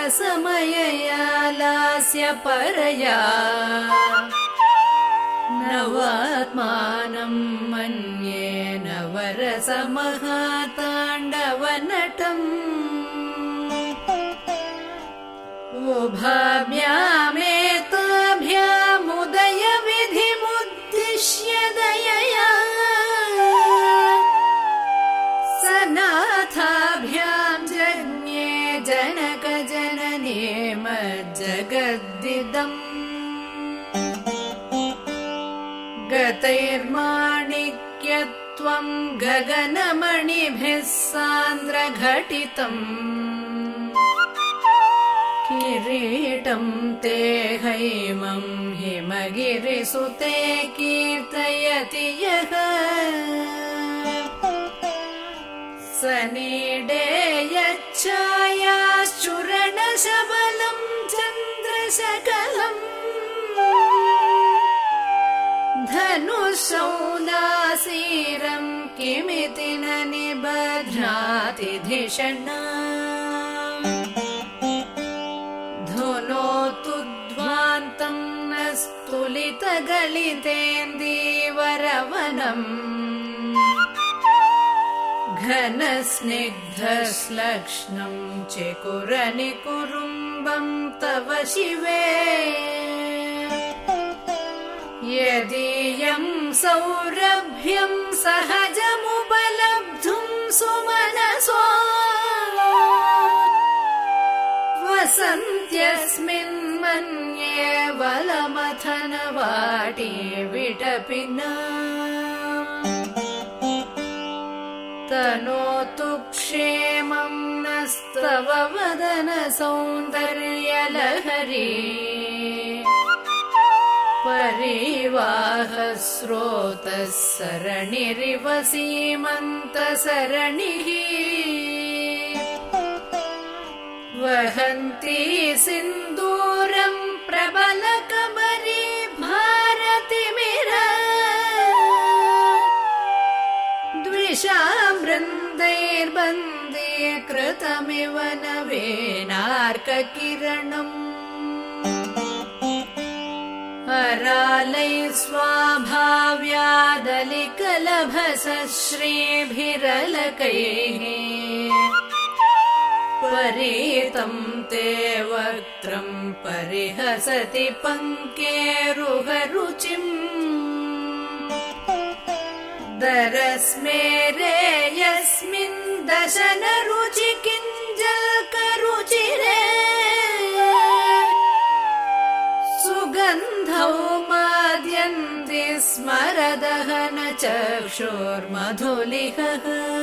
समयया लास्य परया नवात्मानं मन्ये नवरसमहाताण्डवनटम् उभाभ्यामेताभ्यामुदयविधिमुद्दिश्य दयया सनाथाभ्यां जज्ञे जनकजनने मज्जगद्दिदम् गतैर्माणिक्यत्वं गगनमणिभिः सान्द्रघटितम् किरीटं ते हैमं हिमगिरिसुते कीर्तयति यः सनीडे यच्छायाश्चूर्णशबलं चन्द्रशकलम् धनुषौलासीरं किमिति न निबध्नाति धिषणा धुनोतु ध्वान्तं न स्तुलितगलितेन्दीवरवनम् घनस्निग्धश्लक्ष्णं चिकुरनिकुरुम्बं तव शिवे यदीयं सौरभ्यं सहजमुपलब्धुं सुमनसो वसन्त्यस्मिन् मन्ये बलमथनवाटी विटपिना तनोतु क्षेमं नस्तव वदन सौन्दर्यलहरी परिवाहस्रोतः सरणिरिव सीमन्तसरणिः वहन्ती सिन्दूरं प्रबलकबरी भारतिमिर द्विषां वृन्दैर्बन्दीकृतमिव नवेनार्ककिरणम् अरालैः स्वाभाव्यादलिकलभसश्रीभिरलकैः परीतं ते वक्त्रं परिहसति पङ्केरुहरुचिम् दरस्मेरे यस्मिन् दशनरुचि किञ्जल्करुचिरे सुगन्धौ माद्यन्ति स्मरदहन चक्षुर्मधुलिहः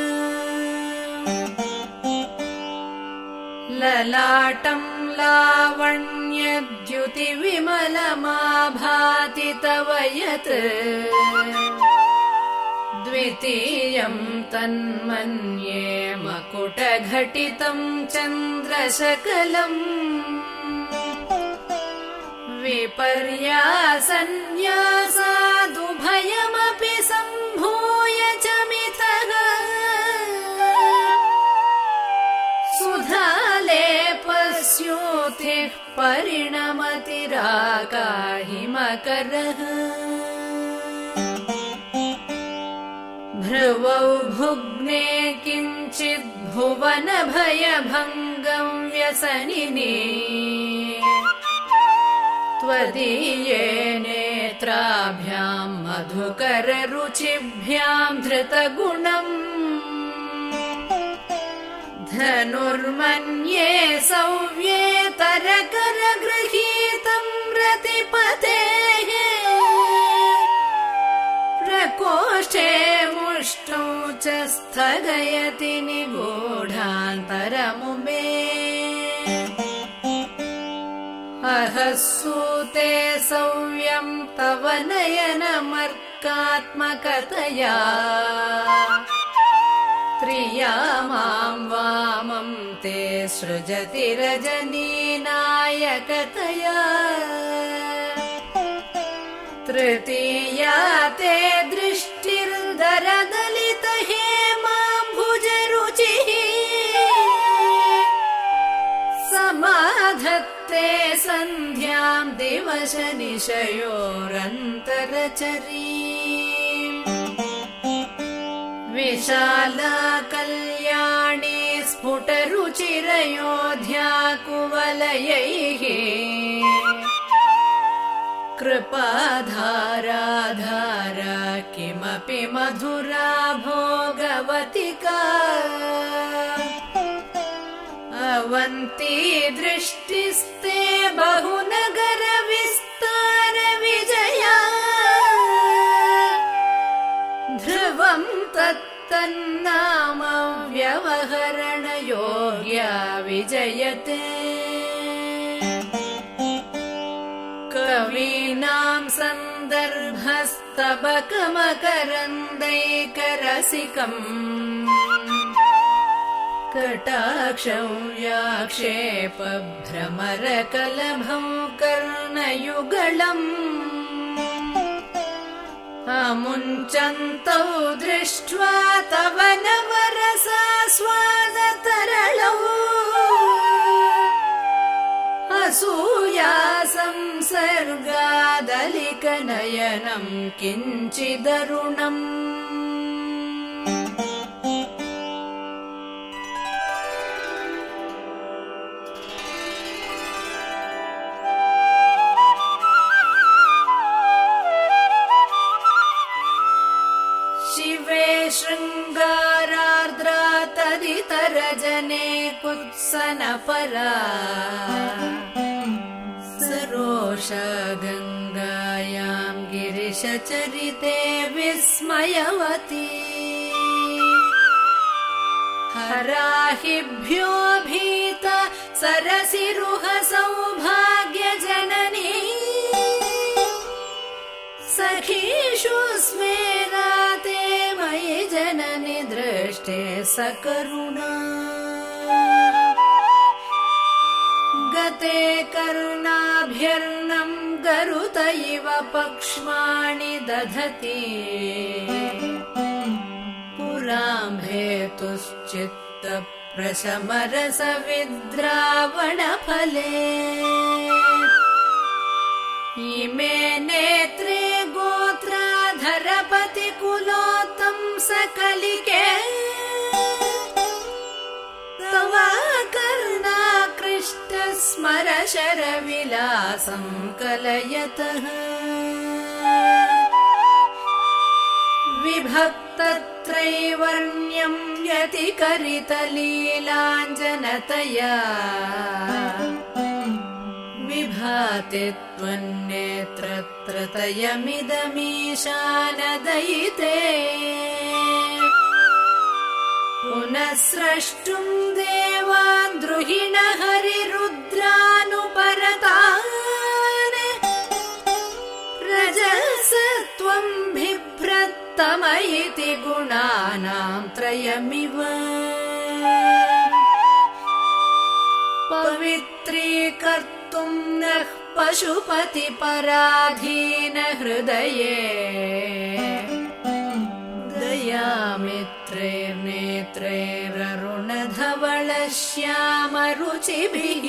ललाटं लावण्यद्युतिविमलमाभाति तव यत् द्वितीयं तन्मन्ये मकुटघटितं चन्द्रशकलम् विपर्यासन्न्यासादुभयमपि सम्भूय च मिथः सुधालेपस्योतिः परिणमतिराकाहिमकरः भ्रुवौ भुग्ने किञ्चित् भुवनभयभङ्गं व्यसनिने त्वदीये नेत्राभ्यां मधुकररुचिभ्यां धृतगुणम् धनुर्मन्ये सव्येतरकरगृहीतं रतिपतेः प्रकोष्ठे मुष्टौ च स्थगयति निगूढान्तरमुमे अहसूते सव्यं तव नयनमर्कात्मकतया त्रियामां वामं ते सृजति रजनीनायकतया तृतीया ते दृष्टिर्दरदलितहेमाम्भुजरुचिः समा ते सन्ध्यां दिवशनिशयोरन्तरचरीम् विशाला कल्याणी स्फुटरुचिरयोध्या कुवलयैः कृपाधाराधारा किमपि मधुरा भोगवतिका अवन्ती दृष्टिस्ते बहुनगर विस्तार विजया ध्रुवं तत्तन्नाम व्यवहरणयोग्या विजयते कवीनां सन्दर्भस्तबकमकरन्दैकरसिकम् कटाक्षं व्याक्षेपभ्रमरकलभं कर्णयुगलम् अमुञ्चन्तौ दृष्ट्वा तव नवरसास्वादतरलौ असूया संसर्गादलिकनयनं किञ्चिदरुणम् शिवे शृङ्गारार्द्रा तदितरजने कुत्सनपरा सरोषा गङ्गायां गिरिशचरिते विस्मयवती हराहिभ्यो भीता सरसिरुह सौभाग्यजननी सखीषु स्मेराते मयि जननि दृष्टे सकरुणा गते करुणाभ्यर्नं गरुत इव पक्ष्माणि दधति पुराम्भेतुश्चित्तप्रशमरसविद्रावणफले इमे नेत्रे गोत्राधरपतिकुलोत्तं सकलिके तव कर्णाकृष्टस्मरशरविलासं कलयतः विभक्तत्रैवर्ण्यं व्यतिकरितलीलाञ्जनतया विभाति त्वन्नेत्रत्रतयमिदमीशानदयिते पुनः स्रष्टुं देवान् द्रुहिण हरिरुद्रानुपरतान् रजसत्वं बिभ्रत्तम इति गुणानां त्रयमिव पवित्रीकर्तुं नः पशुपतिपराधीन हृदये दयामित्रैर्नेत्रैररुणधवलश्यामरुचिभिः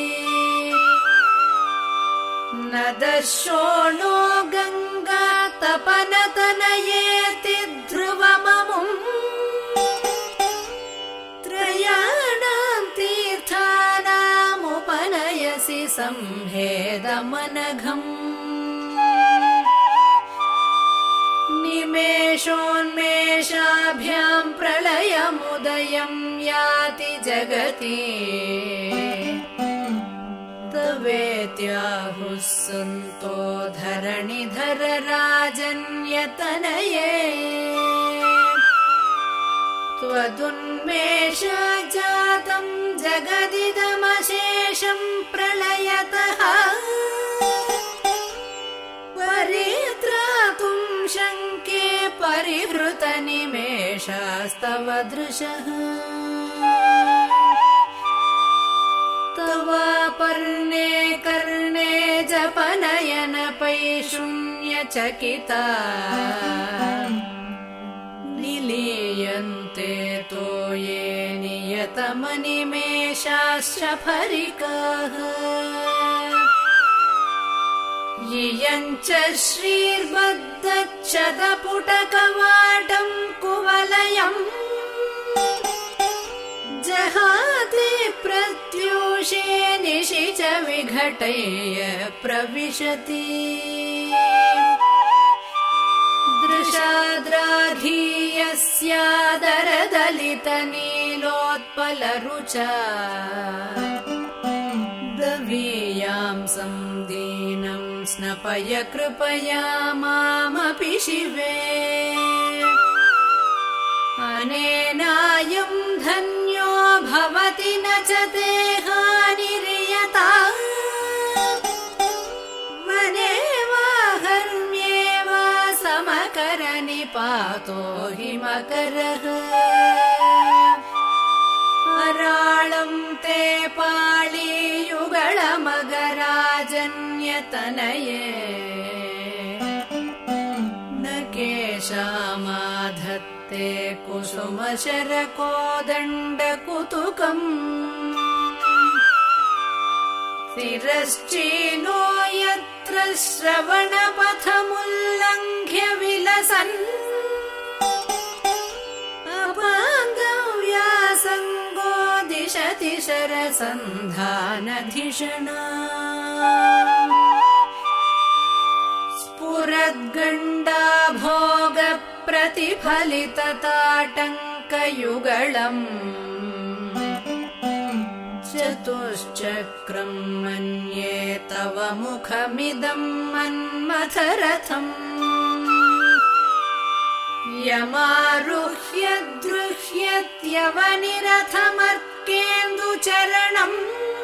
न दर्शोणो गङ्गा तपनतनयेति ध्रुवममुम् त्रयाणां तीर्थानामुपनयसि संभेदमनघम् निमेषोन्मेषाभ्यां प्रलयमुदयं याति जगति तवेत्याहुः सन्तो धरणिधर राजन्यतनये त्वदुन्मेषाजातं जगदिदमशेषं प्रलयतः परित्रातुं शङ्के परिहृतनिमेषास्तव दृशः तवापर्णे कर्णे जपनयन पैशून्यचकिता निलीयन्ते तोये नियतमनिमेषाश्च फरिकाः इयञ्च श्रीर्बद्धच्छतपुटकवाटं कुवलयम् जहाति प्रत्यूषे निशि च विघटय प्रविशति दृशाद्राघीयस्यादरदलितनीलोत्पलरुचा दवीयां संदीनं स्नपय कृपया मामपि शिवे अनेनायं धन्यो भवति न च ते हानिर्यता वने वा हर्म्ये वा समकरनिपातो हिमकरः अराळं ते पाळीयुगळमगराजन्यतनये न केशामाधत्ते कुसुमशरकोदण्डकुतुकम् शिरश्चीनो यत्र श्रवणपथमुल्लङ्घ्य विलसन् अपाङ्गव्यासङ्गो दिशति शरसन्धानधिषणा स्फुरद्गण्डाभोगप्रतिफलितताटङ्कयुगळम् चतुश्चक्रं मन्ये तव मुखमिदं मन्मथरथम् यमारुह्य द्रुह्यत्यवनिरथमर्केन्दुचरणम्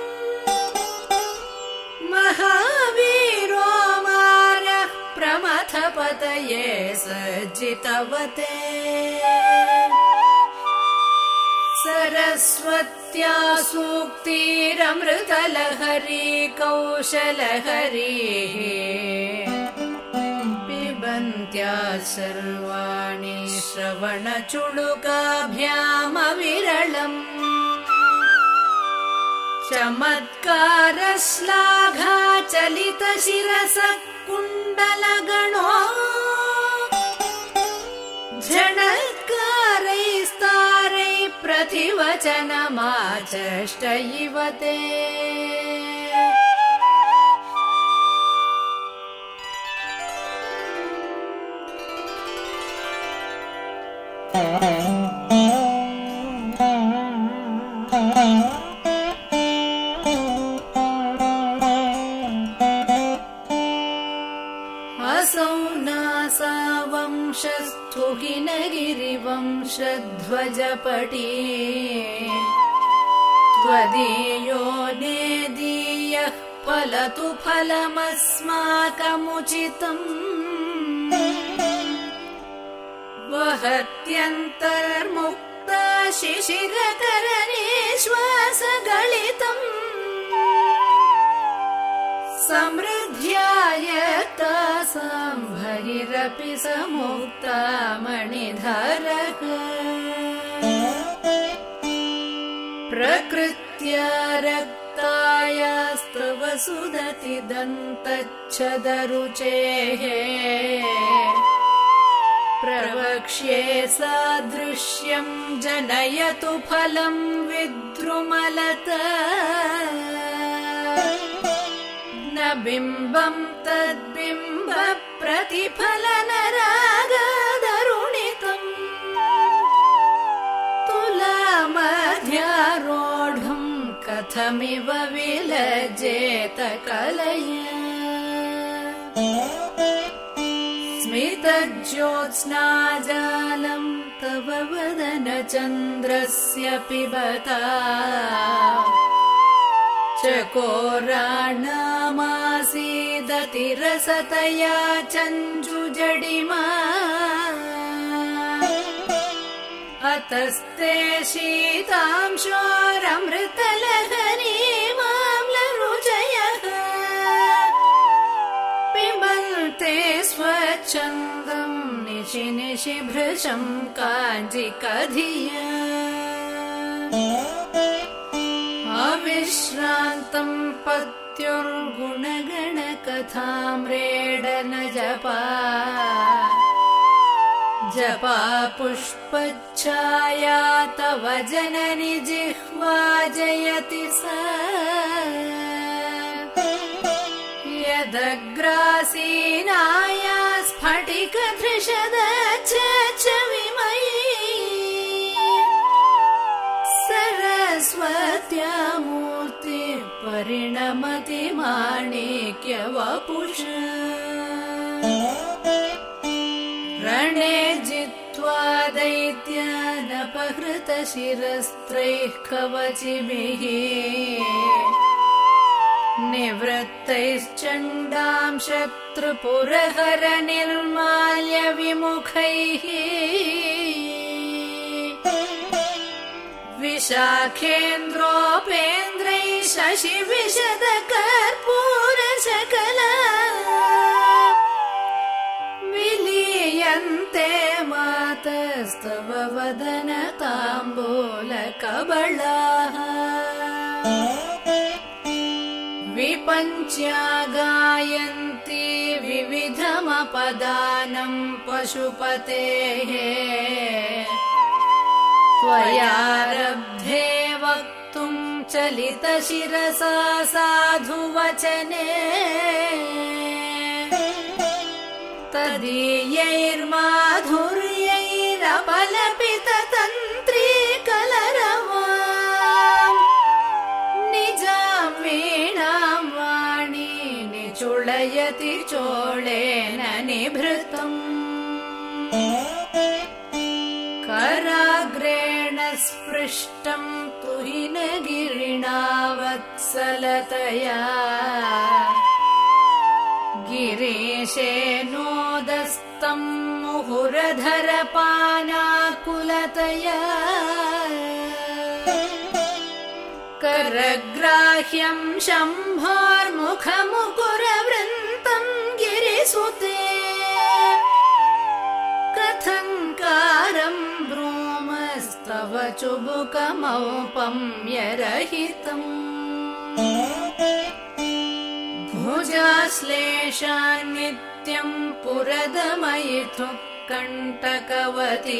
महावीरो मारः प्रमथपतये सज्जितवते सरस्वत्या सूक्तिरमृतलहरी कौशलहरीः पिबन्त्या सर्वाणि श्रवणचुळुकाभ्यामविरलम् चमत्कारश्लाघा चलितशिरसः कुण्डलगणो झणत्कारैस्तारै प्रतिवचनमाचष्ट इव ते असौ नासावंशस्थु हिनगिरिवंशध्वजपटी त्वदीयो नेदीयः फलतु फलमस्माकमुचितम् वहत्यन्तर्मुक्ता शिशिरकरनिश्वासगलितम् समृद्ध्यायतासां भगिरपि समुक्ता मणिधरः प्रकृत्या रक्तायास्तव सुदति दन्तच्छदरुचेः प्रवक्ष्ये सादृश्यं जनयतु फलं विद्रुमलता न बिम्बं तद्बिम्ब प्रतिफलनरागदरुणितम् तुलामध्यारोढुं कथमिव विलज्जेत कलया स्मितज्योत्स्नाजालं तव वदनचन्द्रस्य पिबता चकोराणामासीदतिरसतया चञ्जुजडिमा अतस्ते शीतांशोरमृतलहरीमाम्लरुचयः पिबन्ते स्वच्छन्दं निशि निशि भृशं काञ्जिकधिया अविश्रान्तं पत् मृत्युर्गुणगणकथाम्रेडन जपा जपा पुष्पच्छाया तव जननि जिह्वा जयति सा यदग्रासीनाया स्फटिकधृषदच्छविमयी सरस्वत्या मूर्तिः परिणमति माणिक्यवपुषा रणे जित्वा दैत्यानपहृतशिरस्त्रैः कवचिभिः निवृत्तैश्चण्डां शत्रुपुरहर निर्माल्य विमुखैः विशाखेन्द्रोपेन्द्रैः शशिविशदकर्पूरशकला विलीयन्ते मातस्तव वदनताम्बूलकबलाः विपञ्च्या गायन्ति विविधमपदानं पशुपतेः त्वयारब्धे वक्तुं चलितशिरसा साधुवचने तदीयैर्माधुर्यैरपलपिततन्त्रीकलरवाम् निजां वीणां वाणी निचुळयति चोळेन निभृतम् कराग्रेण स्पृष्टं तुहिनगिरिणा वत्सलतया गिरीशेनोदस्तं मुहुरधरपानाकुलतया करग्राह्यं शम्भोर्मुखमुकुरवृन्तं गिरिसुते कथङ्कारं ब्रूमस्तव चुबुकमौपम्यरहितम् भुजाश्लेषान् नित्यं पुरदमयितुः कण्टकवती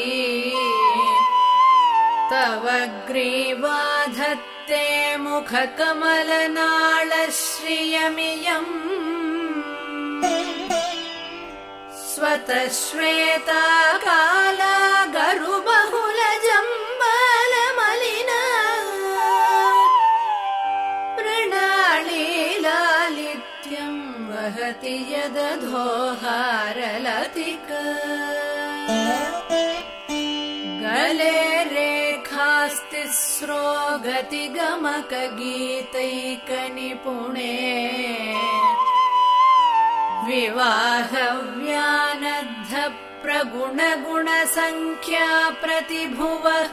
तव ग्रीवा धत्ते मुखकमलनाळश्रियमियम् स्वतश्वेता काला गरुबहुलजम्बालमलिना मृणालीलालित्यं वहति यदधोहारलतिका गले रेखास्तिस्रो गतिगमकगीतैकनिपुणे विवाहव्यानद्ध प्रगुणगुणसङ्ख्या प्रतिभुवः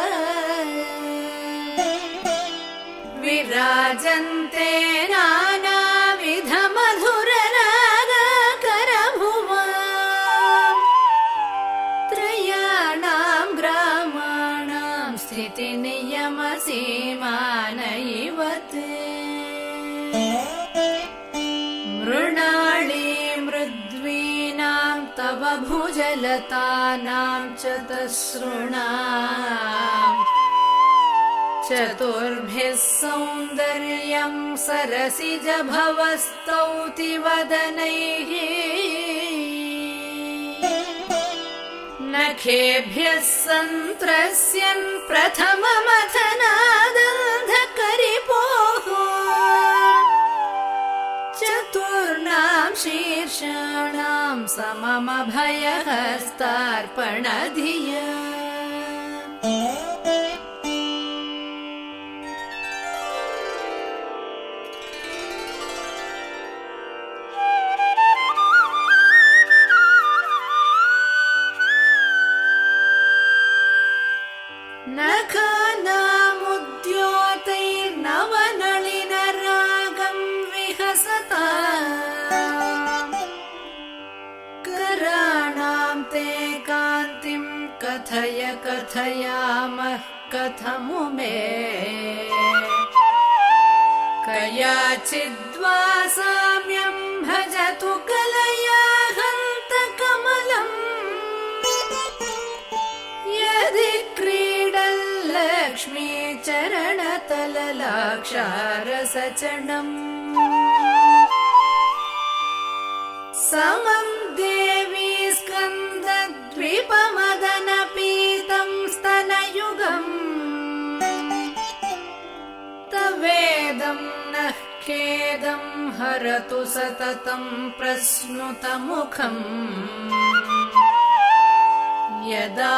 विराजन्ते नानाविधमधुररागकरभुवा त्रयाणां ग्रामाणां स्थितिनियमसीमानयिवत् मृणाली मृद्वीनां तव भुजलतानां चतसृणाम् चतुर्भिः सौन्दर्यं सरसिजभवस्तौति वदनैः नखेभ्यः सन्त्रस्यन् प्रथममथनादन्धकरिपोः चतुर्णां शीर्षाणां सममभयहस्तार्पणधिया नखानामुद्योतैर्नवनलिनरागं विहसता कराणां ते कान्तिं कथय कथयामः कथमुमे कयाचिद् लब्ध्वा साम्यं भजतु कलया हन्तकमलम् यदि क्रीडल्लक्ष्मी चरणतललाक्षारसचणम् समं देवी स्कन्दद्विपमदनपीतं स्तनयुगम् तवेदं नः खेदं हरतु सततं प्रस्नुतमुखम् यदा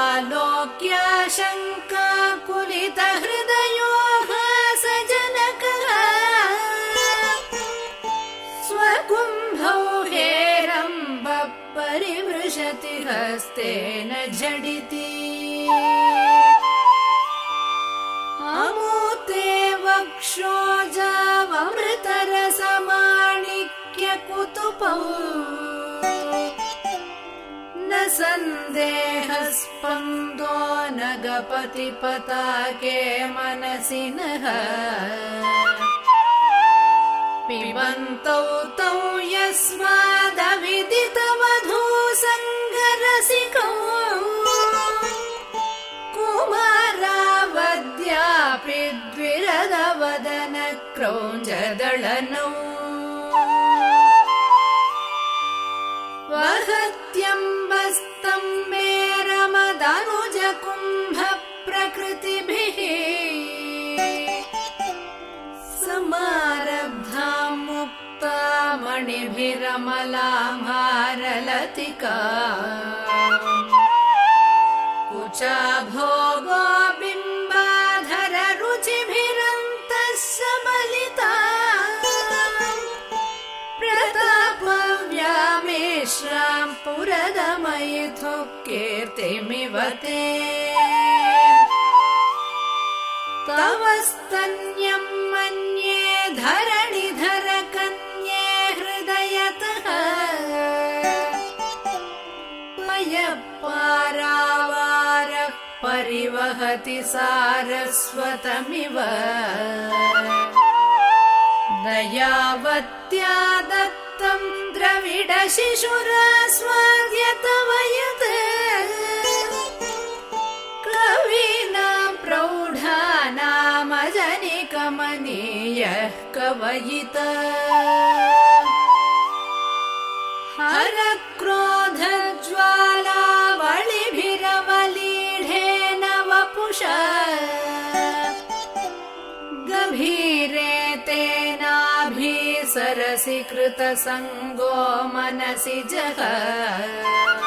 लोक्याशङ्काकुलितहृदयो हासजनकः स्वकुम्भौ हेरम्बः परिवृशति हस्तेन झटिति अमूते वक्षोजावमृतरसमाणिक्यकुतुपौ न सन्देहस्पन्दो नगपतिपताके मनसि नः पिबन्तौ तौ यस्मादविदितवधूसङ्गरसिकौ कुमारावद्यापि द्विरदवदनक्रौञ्जदळनौ वहत्यम्बस्तं मेरमदनुजकुम्भप्रकृतिभिः समारब्धां मुक्ता मणिभिरमलाम्हारलतिका कुचा भोगो बिम्बाधर रुचिभिरन्तः सबलिता प्रतापव्यामेश्रां पुरदमयिथो कीर्तिमिव ते तव स्तन्यं मन्ये धरणिधर कन्ये हृदयतः पयःपारावारः परिवहति सारस्वतमिव दयावत्या दत्तं द्रविडशिशुरास्वाद्य तव यत् कवीनां प्रौढानामजनिकमनीयः कवयिता हरक्रोधज्वालावलिभिरवलीढेन वपुषा गभीरे तेनाभिसरसि कृतसङ्गो मनसि जः